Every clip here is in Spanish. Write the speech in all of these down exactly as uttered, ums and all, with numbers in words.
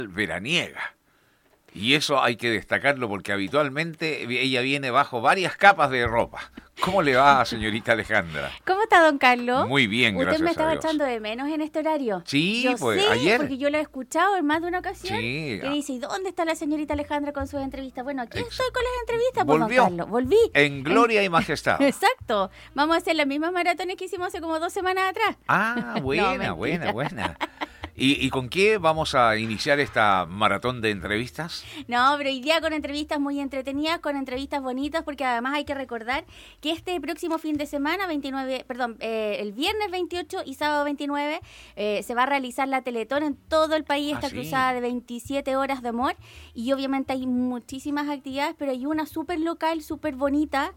veraniega. Y eso hay que destacarlo porque habitualmente ella viene bajo varias capas de ropa. ¿Cómo le va, señorita Alejandra? ¿Cómo está, don Carlos? Muy bien, gracias a Dios. ¿Usted me estaba echando de menos en este horario? Sí, yo pues sé, ayer. porque yo lo he escuchado en más de una ocasión. Sí. Que dice, ¿y dónde está la señorita Alejandra con sus entrevistas? Bueno, aquí Ex- estoy con las entrevistas, pues, Volvió. don Carlos. Volví. En gloria y majestad. Exacto. Vamos a hacer las mismas maratones que hicimos hace como dos semanas atrás. Ah, buena, No, buena, buena. ¿Y, ¿Y con qué vamos a iniciar esta maratón de entrevistas? No, pero hoy día con entrevistas muy entretenidas, con entrevistas bonitas, porque además hay que recordar que este próximo fin de semana, veintinueve, perdón, eh, el viernes veintiocho y sábado veintinueve, eh, se va a realizar la Teletón en todo el país, Ah, esta sí. cruzada de veintisiete horas de amor, y obviamente hay muchísimas actividades, pero hay una súper local, súper bonita,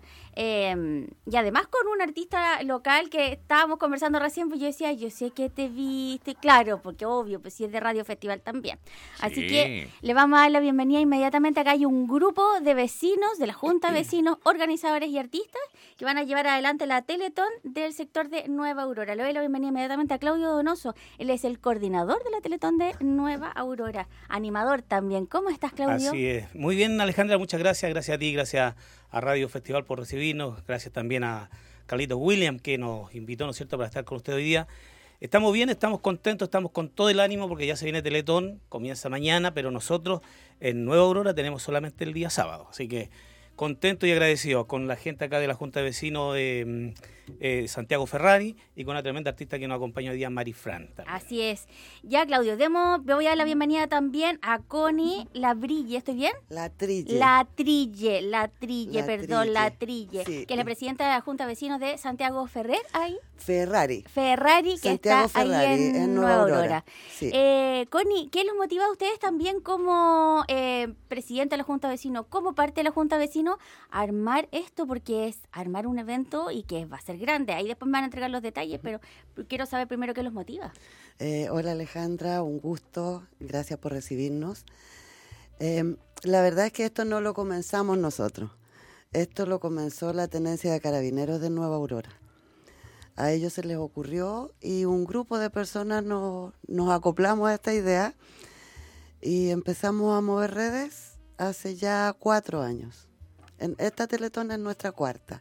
eh, y además con un artista local que estábamos conversando recién, pues yo decía, yo sé que te viste, claro, porque obvio, pues si es de Radio Festival también. Así Sí. que le vamos a dar la bienvenida inmediatamente. Acá hay un grupo de vecinos, de la Junta de Vecinos, organizadores y artistas, que van a llevar adelante la Teletón del sector de Nueva Aurora. Le doy la bienvenida inmediatamente a Claudio Donoso. Él es el coordinador de la Teletón de Nueva Aurora, animador también. ¿Cómo estás, Claudio? Así es. Muy bien, Alejandra, muchas gracias. Gracias a ti, gracias a Radio Festival por recibirnos. Gracias también a Carlitos William, que nos invitó, ¿no es cierto?, para estar con usted hoy día. Estamos bien, estamos contentos, estamos con todo el ánimo porque ya se viene Teletón, comienza mañana, pero nosotros en Nueva Aurora tenemos solamente el día sábado. Así que contento y agradecido con la gente acá de la Junta de Vecinos de eh, Santiago Ferrari y con una tremenda artista que nos acompaña hoy día, Mari Fran. También. Así es. Ya, Claudio, demos, le voy a dar la bienvenida también a Connie Labrille. ¿Estoy bien? La Trille. La Trille, la Trille, La perdón, Trille, la Trille, sí. que es la presidenta de la Junta de Vecinos de Santiago Ferrer, ahí, Ferrari. Ferrari, que Santiago está Ferrari, ahí en, en Nueva Nueva Aurora. Aurora. Sí. Eh, Connie, ¿qué los motiva a ustedes también como eh, presidenta de la Junta de Vecinos, como parte de la Junta de Vecinos, a armar esto? Porque es armar un evento y que va a ser grande. Ahí después me van a entregar los detalles, pero quiero saber primero qué los motiva. Eh, hola Alejandra, un gusto. Gracias por recibirnos. Eh, la verdad es que esto no lo comenzamos nosotros. Esto lo comenzó la Tenencia de Carabineros de Nueva Aurora. A ellos se les ocurrió y un grupo de personas nos, nos acoplamos a esta idea y empezamos a mover redes hace ya cuatro años. En esta Teletón es nuestra cuarta.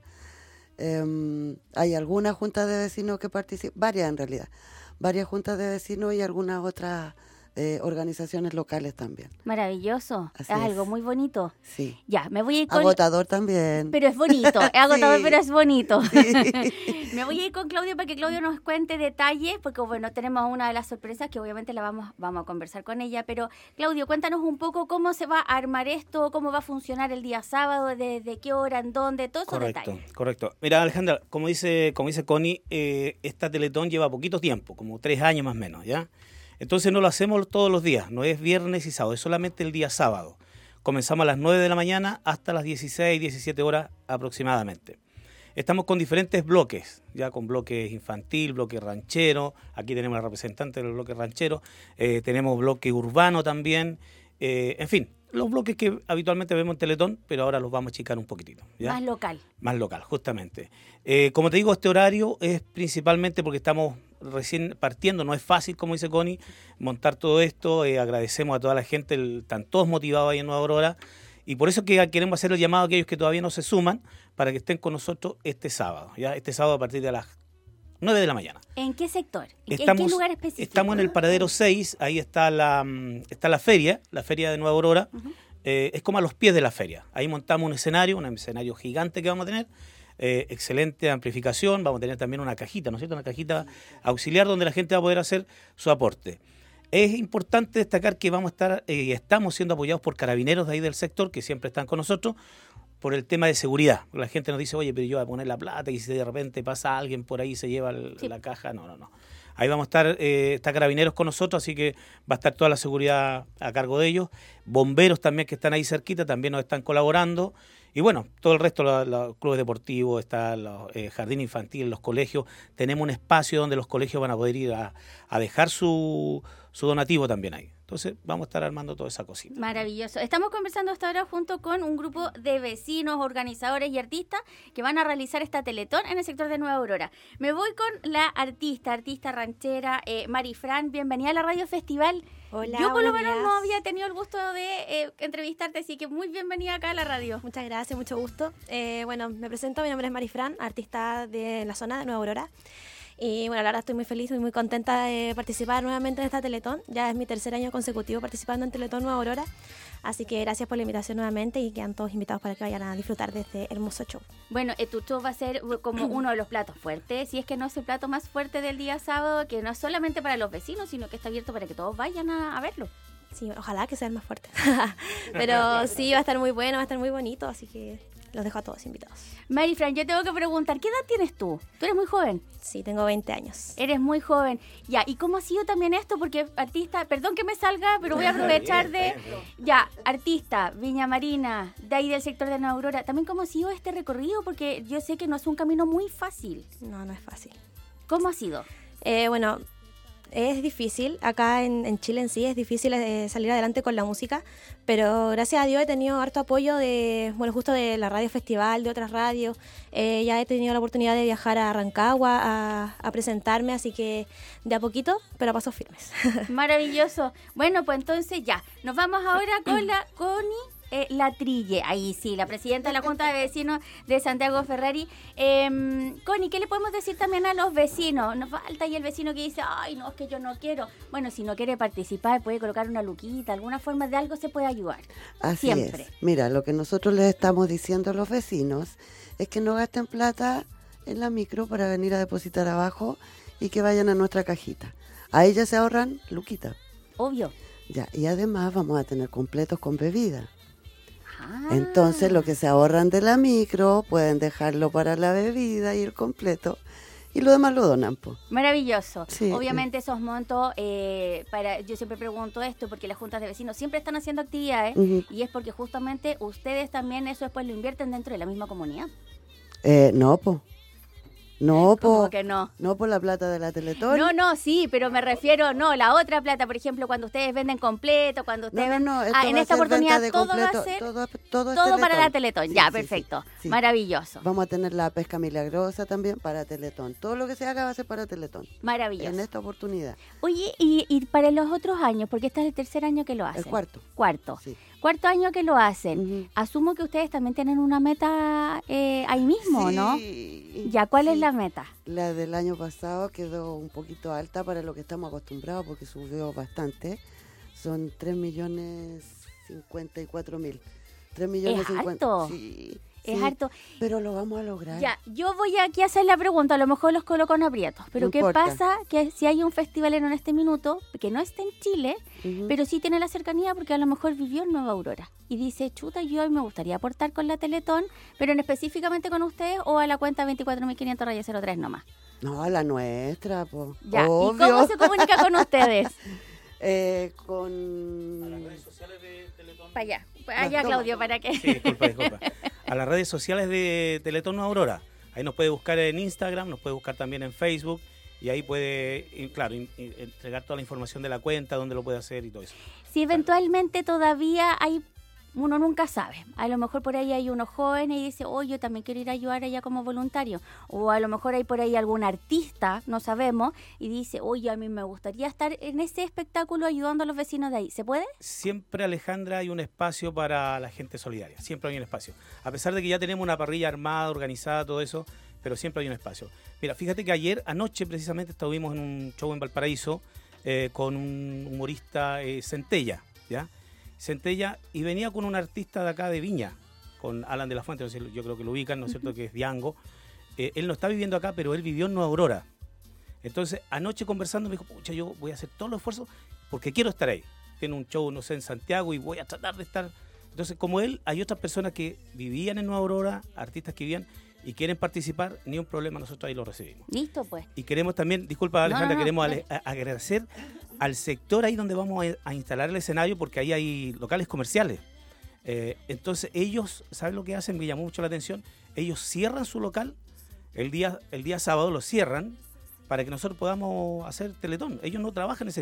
Eh, hay algunas juntas de vecinos que participan, varias en realidad, varias juntas de vecinos y algunas otras eh, organizaciones locales también. Maravilloso, Así es es. algo muy bonito. Sí. Ya, me voy a ir con... Agotador también. Pero es bonito, es agotador, Sí. pero es bonito. Sí. Me voy a ir con Claudio para que Claudio nos cuente detalles, porque bueno, tenemos una de las sorpresas que obviamente la vamos, vamos a conversar con ella, pero Claudio, cuéntanos un poco cómo se va a armar esto, cómo va a funcionar el día sábado, desde qué hora, en dónde, todos esos Correcto, detalles. correcto. Mira, Alejandra, como dice, como dice Connie, eh, esta Teletón lleva poquito tiempo, como tres años más o menos, ¿ya? Entonces no lo hacemos todos los días, no es viernes y sábado, es solamente el día sábado. Comenzamos a las nueve de la mañana hasta las dieciséis, diecisiete horas aproximadamente. Estamos con diferentes bloques, ya con bloques infantil, bloque ranchero, aquí tenemos la representante del bloque ranchero, eh, tenemos bloque urbano también, eh, en fin, los bloques que habitualmente vemos en Teletón, pero ahora los vamos a achicar un poquitito, ¿ya? Más local. Más local, justamente. Eh, como te digo, este horario es principalmente porque estamos recién partiendo, no es fácil, como dice Connie, montar todo esto. Eh, agradecemos a toda la gente, el, están todos motivados ahí en Nueva Aurora, y por eso que queremos hacer el llamado a aquellos que todavía no se suman para que estén con nosotros este sábado, ¿ya? Este sábado a partir de las nueve de la mañana. ¿En qué sector? ¿En, Estamos, ¿En qué lugar específico? Estamos en el paradero seis, ahí está la, está la feria, la feria de Nueva Aurora. Uh-huh. Eh, es como a los pies de la feria. Ahí montamos un escenario, un escenario gigante que vamos a tener, eh, excelente amplificación, vamos a tener también una cajita, ¿no es cierto? Una cajita auxiliar donde la gente va a poder hacer su aporte. Es importante destacar que vamos a estar, eh, estamos siendo apoyados por carabineros de ahí del sector, que siempre están con nosotros, por el tema de seguridad. La gente nos dice, oye, pero yo voy a poner la plata y si de repente pasa alguien por ahí y se lleva el, sí. la caja, no, no, no. Ahí vamos a estar, eh, está Carabineros con nosotros, así que va a estar toda la seguridad a cargo de ellos. Bomberos también que están ahí cerquita, también nos están colaborando. Y bueno, todo el resto, los, los clubes deportivos, está los eh, jardín infantil, los colegios. Tenemos un espacio donde los colegios van a poder ir a, a dejar su, su donativo también ahí. Entonces vamos a estar armando toda esa cosita. Maravilloso. Estamos conversando hasta ahora junto con un grupo de vecinos, organizadores y artistas que van a realizar esta Teletón en el sector de Nueva Aurora. Me voy con la artista, artista ranchera, eh, Marifran. Bienvenida a la Radio Festival. Hola, Yo por lo buenos menos días. no había tenido el gusto de eh, entrevistarte, así que muy bienvenida acá a la radio. Muchas gracias, mucho gusto. Eh, bueno, me presento, mi nombre es Marifran, artista de la zona de Nueva Aurora. Y bueno, la verdad estoy muy feliz y muy contenta de participar nuevamente en esta Teletón. Ya es mi tercer año consecutivo participando en Teletón Nueva Aurora. Así que gracias por la invitación nuevamente y quedan todos invitados para que vayan a disfrutar de este hermoso show. Bueno, eh, tu show va a ser como uno de los platos fuertes, si es que no es el plato más fuerte del día sábado, que no es solamente para los vecinos, sino que está abierto para que todos vayan a, a verlo. Sí, ojalá que sean más fuertes. Pero sí, va a estar muy bueno, va a estar muy bonito, así que los dejo a todos invitados. Marifran, yo tengo que preguntar, ¿qué edad tienes tú? Tú eres muy joven. Sí, tengo veinte años. Eres muy joven. Ya, ¿y cómo ha sido también esto? Porque artista, perdón que me salga, pero voy a aprovechar de... Ya, artista, Viña Marina, de ahí del sector de Nueva Aurora. También cómo ha sido este recorrido, porque yo sé que no es un camino muy fácil. No, no es fácil. ¿Cómo ha sido? Eh, bueno, es difícil. Acá en, en Chile en sí es difícil eh, salir adelante con la música, pero gracias a Dios he tenido harto apoyo de, bueno, justo de la Radio Festival, de otras radios. Eh, ya he tenido la oportunidad de viajar a Rancagua a, a presentarme, así que de a poquito, pero a pasos firmes. Maravilloso. Bueno, pues entonces ya, nos vamos ahora con la Connie eh, Latrille. Ahí sí, la presidenta de la Junta de Vecinos de Santiago Ferrari. Eh, Connie, ¿qué le podemos decir también a los vecinos? Nos falta ahí el vecino que dice, ay, no, es que yo no quiero. Bueno, si no quiere participar, puede colocar una luquita, alguna forma de algo se puede ayudar. Así Siempre. es. Mira, lo que nosotros les estamos diciendo a los vecinos es que no gasten plata en la micro para venir a depositar abajo y que vayan a nuestra cajita. A ella se ahorran luquita. Obvio. Ya, y además vamos a tener completos con bebida. Ah. Entonces, lo que se ahorran de la micro, pueden dejarlo para la bebida y el completo. Y lo demás lo donan, po. Maravilloso. Sí. Obviamente esos montos, eh, para yo siempre pregunto esto, porque las juntas de vecinos siempre están haciendo actividades, Ujú. y es porque justamente ustedes también eso después lo invierten dentro de la misma comunidad. Eh, no, po. No, Como po. que no. No por la plata de la Teletón. No, no, sí, pero me refiero, no, la otra plata, por ejemplo, cuando ustedes venden completo, cuando No, ustedes no, ven- no, esto ah, va en a esta ser oportunidad venta de todo va completo, a ser todo, todo, es todo para la Teletón. Teletón. Sí, Ya, sí, perfecto. sí, sí. Maravilloso. Vamos a tener la pesca milagrosa también para Teletón. Todo lo que se haga va a ser para Teletón. Maravilloso. En esta oportunidad. Oye, y, y para los otros años, porque este es el tercer año que lo hacen. El cuarto. Cuarto. Sí. Cuarto año que lo hacen. Ujú. Asumo que ustedes también tienen una meta eh, ahí mismo, ¿no? Sí, Ya, ¿cuál es sí. la meta? La del año pasado quedó un poquito alta para lo que estamos acostumbrados porque subió bastante. Son tres millones cincuenta y cuatro mil. tres millones Es cincuenta. harto. Sí, Es sí, harto. Pero lo vamos a lograr. Ya, yo voy aquí a hacer la pregunta, a lo mejor los coloco en aprietos, pero No ¿qué importa. pasa? Que si hay un festival en este minuto, que no está en Chile, Ujú. pero sí tiene la cercanía porque a lo mejor vivió en Nueva Aurora y dice, chuta, yo hoy me gustaría aportar con la Teletón, pero en específicamente con ustedes o a la cuenta veinticuatro mil quinientos raya cero tres nomás. No, la nuestra, po. Ya, Obvio. ¿y cómo se comunica con ustedes? Eh, con... Para allá, para allá, toma, Claudio, toma. para que... Sí, disculpa, disculpa. A las redes sociales de Teletón Nueva Aurora. Ahí nos puede buscar en Instagram, nos puede buscar también en Facebook y ahí puede, y claro, in- in- entregar toda la información de la cuenta, dónde lo puede hacer y todo eso. Si eventualmente todavía hay, uno nunca sabe, a lo mejor por ahí hay unos jóvenes y dice, oye, yo también quiero ir a ayudar allá como voluntario, o a lo mejor hay por ahí algún artista, no sabemos, y dice, oye, a mí me gustaría estar en ese espectáculo ayudando a los vecinos de ahí, ¿se puede? Siempre, Alejandra, hay un espacio para la gente solidaria, siempre hay un espacio. A pesar de que ya tenemos una parrilla armada, organizada, todo eso, pero siempre hay un espacio. Mira, fíjate que ayer, anoche precisamente, estuvimos en un show en Valparaíso eh, con un humorista eh, Centella, ¿ya? Centella, y venía con un artista de acá de Viña, con Alan de la Fuente, no sé, yo creo que lo ubican, ¿no es cierto?, que es Diango. Eh, él no está viviendo acá, pero él vivió en Nueva Aurora. Entonces, anoche conversando me dijo, pucha, yo voy a hacer todos los esfuerzos porque quiero estar ahí. Tiene un show, no sé, en Santiago y voy a tratar de estar. Entonces, como él, hay otras personas que vivían en Nueva Aurora, artistas que vivían y quieren participar, ni un problema, nosotros ahí lo recibimos. Listo, pues. Y queremos también, disculpa Alejandra, no, no, queremos dale. ale- a- agradecer al sector ahí donde vamos a, a instalar el escenario porque ahí hay locales comerciales. Eh, entonces ellos, ¿saben lo que hacen? Me llamó mucho la atención. Ellos cierran su local, el día, el día sábado lo cierran para que nosotros podamos hacer Teletón. Ellos no trabajan ese día.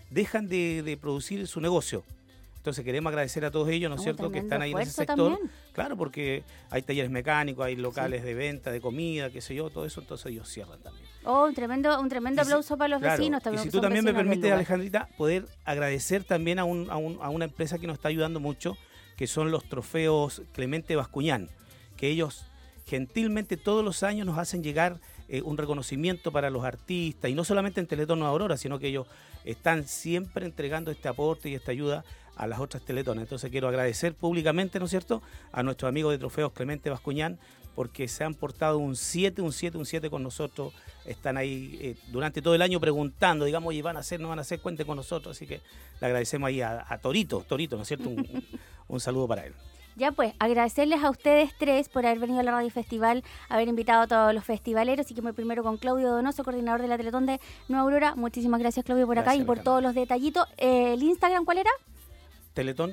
dejan de, de producir su negocio. Entonces queremos agradecer a todos ellos, ¿no es Un cierto?, que tremendo están ahí en ese esfuerzo sector. también. Claro, porque hay talleres mecánicos, hay locales de venta, de comida, qué sé yo, todo eso, entonces ellos cierran también. Oh, un tremendo, un tremendo Y si- aplauso para los claro, vecinos y también. si que tú son también me vecinos del permites, lugar. Alejandrita, poder agradecer también a, un, a, un- a una empresa que nos está ayudando mucho, que son los trofeos Clemente Bascuñán, que ellos gentilmente todos los años nos hacen llegar eh, un reconocimiento para los artistas, y no solamente en Teletón Nueva Aurora, sino que ellos están siempre entregando este aporte y esta ayuda a las otras teletones. Entonces quiero agradecer públicamente, ¿no es cierto?, a nuestros amigos de Trofeos Clemente Bascuñán, porque se han portado un siete, un siete, un siete con nosotros. Están ahí eh, durante todo el año preguntando, digamos, oye, ¿van a hacer, no van a hacer? Cuente con nosotros. Así que le agradecemos ahí a, a Torito, Torito, ¿no es cierto? Un, un- un saludo para él. Ya pues, agradecerles a ustedes tres por haber venido a la Radio Festival, haber invitado a todos los festivaleros, y que me primero con Claudio Donoso, coordinador de la Teletón de Nueva Aurora. Muchísimas gracias, Claudio, por acá Gracias, y por Alejandra. todos los detallitos. Eh, ¿El Instagram cuál era? Teletón.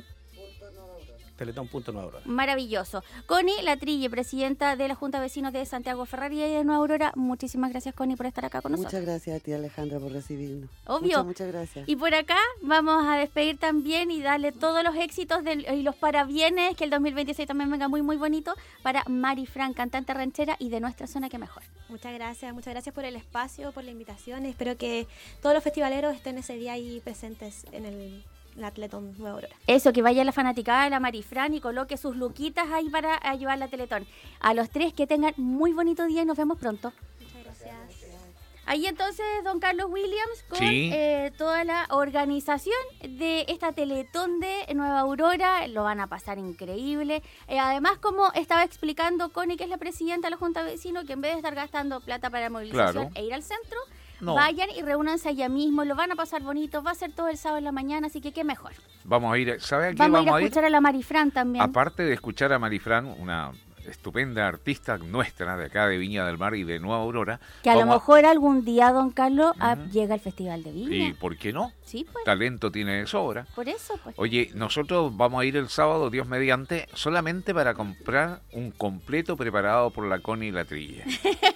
Teletón punto Nueva Aurora. Maravilloso. Connie Latrille, presidenta de la Junta de Vecinos de Santiago Ferrari y de Nueva Aurora. Muchísimas gracias, Connie, por estar acá con nosotros. Muchas gracias a ti, Alejandra, por recibirnos. Obvio. Muchas, muchas gracias. Y por acá vamos a despedir también y darle todos los éxitos del- y los parabienes, que el dos mil veintiséis también venga muy, muy bonito, para Mari Fran, cantante ranchera y de nuestra zona que mejor. Muchas gracias, muchas gracias por el espacio, por la invitación. Espero que todos los festivaleros estén ese día ahí presentes en el, la Teletón Nueva Aurora. Eso, que vaya a la fanaticada de la Mari Fran y coloque sus luquitas ahí para ayudar a la Teletón. A los tres, que tengan muy bonito día y nos vemos pronto. Muchas gracias. Ahí entonces, don Carlos Williams, con Sí. eh, toda la organización de esta Teletón de Nueva Aurora. Lo van a pasar increíble. Eh, además, como estaba explicando Connie, que es la presidenta de la Junta de Vecinos, que en vez de estar gastando plata para movilización Claro. e ir al centro, No. vayan y reúnanse allá mismo. Lo van a pasar bonito. Va a ser todo el sábado en la mañana, así que qué mejor. Vamos a ir, ¿sabe a qué Vamos, vamos a ir a escuchar a la Marifran también. Aparte de escuchar a Marifran, una estupenda artista nuestra de acá de Viña del Mar y de Nueva Aurora. Que a lo vamos mejor algún día, don Carlos, ah, Ujú. llega al Festival de Viña. ¿Y por qué no? Sí, pues, Talento tiene de sobra. por eso, pues. Oye, nosotros vamos a ir el sábado, Dios mediante, solamente para comprar un completo preparado por la Connie Latrille.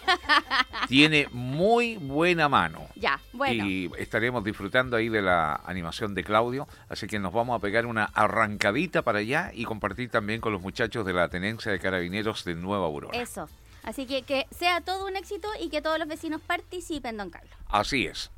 Tiene muy buena mano. Ya, bueno. Y estaremos disfrutando ahí de la animación de Claudio, así que nos vamos a pegar una arrancadita para allá y compartir también con los muchachos de la Tenencia de Carabineros de Nueva Aurora. Eso. Así que que sea todo un éxito y que todos los vecinos participen, don Carlos. Así es.